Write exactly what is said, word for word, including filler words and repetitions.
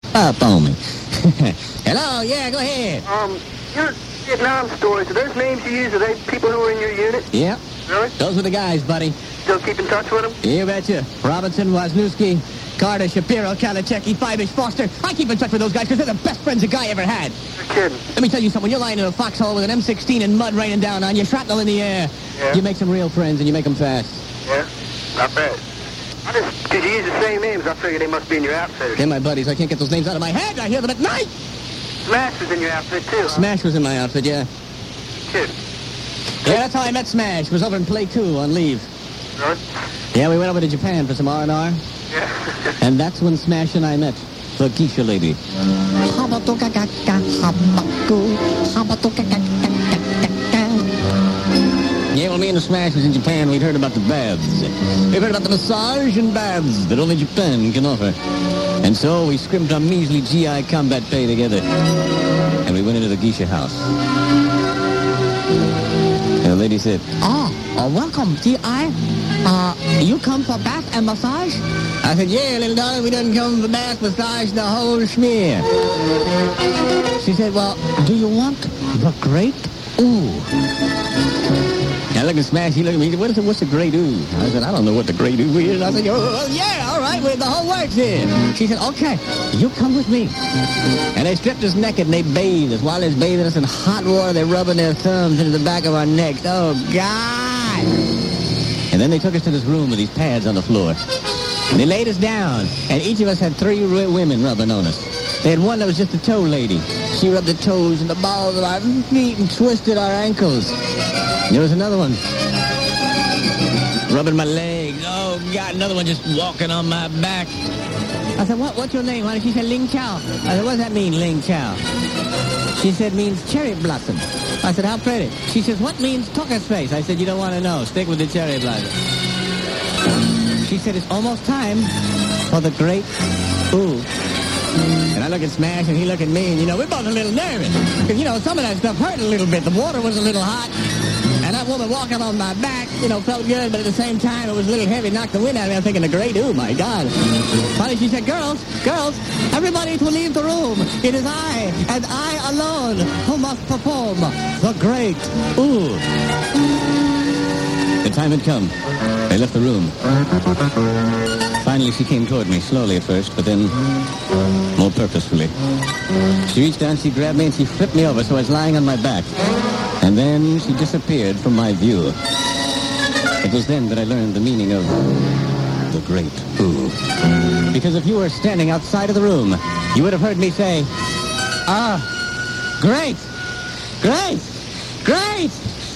up on me. Hello, yeah, go ahead. Um, your Vietnam stories, are those names you use, are they people who are in your unit? Yeah. Really? Those are the guys, buddy. Still keep in touch with them? You betcha. Robinson, Wisniewski, Carter, Shapiro, Kalachecki, Fibish, Foster. I keep in touch with those guys because they're the best friends a guy ever had. You're kidding. Let me tell you something. When you're lying in a foxhole with an M sixteen and mud raining down on you, shrapnel in the air, Yeah. you make some real friends and you make them fast. Yeah? Not bad. I just, because you use the same names, I figured they must be in your outfit. They're my buddies. I can't get those names out of my head. I hear them at night. Smash was in your outfit, too, huh? Smash was in my outfit, yeah. Kidding. Yeah, that's how I met Smash. Was over in Play two on leave. Really? Yeah, we went over to Japan for some R and R. Yeah. And that's when Smash and I met. The geisha lady. Yeah, well, me and the Smash was in Japan. We'd heard about the baths. We'd heard about the massage and baths that only Japan can offer. And so we scrimped our measly G I combat pay together. And we went into the geisha house. And the lady said, Oh, uh, welcome, G I. Uh, you come for bath and massage? I said, yeah, little darling, we didn't come for bath, massage, the whole schmear. She said, well, do you want the great ooh? I looked at Smash, he looked at me, he said, what is it, what's the great ooh? I said, I don't know what the great ooh is. I said, oh, yeah, all right, well, the whole works here. She said, okay, you come with me. And they stripped us naked and they bathed us. While they're bathing us in hot water, they're rubbing their thumbs into the back of our necks. Oh, God. And then they took us to this room with these pads on the floor. And they laid us down, and each of us had three r- women rubbing on us. They had one that was just a toe lady. She rubbed the toes and the balls of our feet and twisted our ankles. There was another one rubbing my legs. Oh, God, another one just walking on my back. I said, what, what's your name, honey? She said, Ling Chow. I said, what does that mean, Ling Chow? She said, means cherry blossom. I said, how pretty. She says, what means talker's face? I said, you don't want to know. Stick with the cherry blossom. She said, it's almost time for the great ooh. And I look at Smash, and he look at me, and, you know, we're both a little nervous. Because, you know, some of that stuff hurt a little bit. The water was a little hot. And that woman walking on my back, you know, felt good, but at the same time, it was a little heavy, knocked the wind out of me. I'm thinking, the great ooh, my God. Finally, she said, girls, girls, everybody to leave the room. It is I, and I alone, who must perform the great ooh. The time had come. They left the room. Finally, she came toward me, slowly at first, but then more purposefully. She reached down, she grabbed me, and she flipped me over so I was lying on my back. And then she disappeared from my view. It was then that I learned the meaning of the great ooh. Because if you were standing outside of the room, you would have heard me say, ah, great, great, great.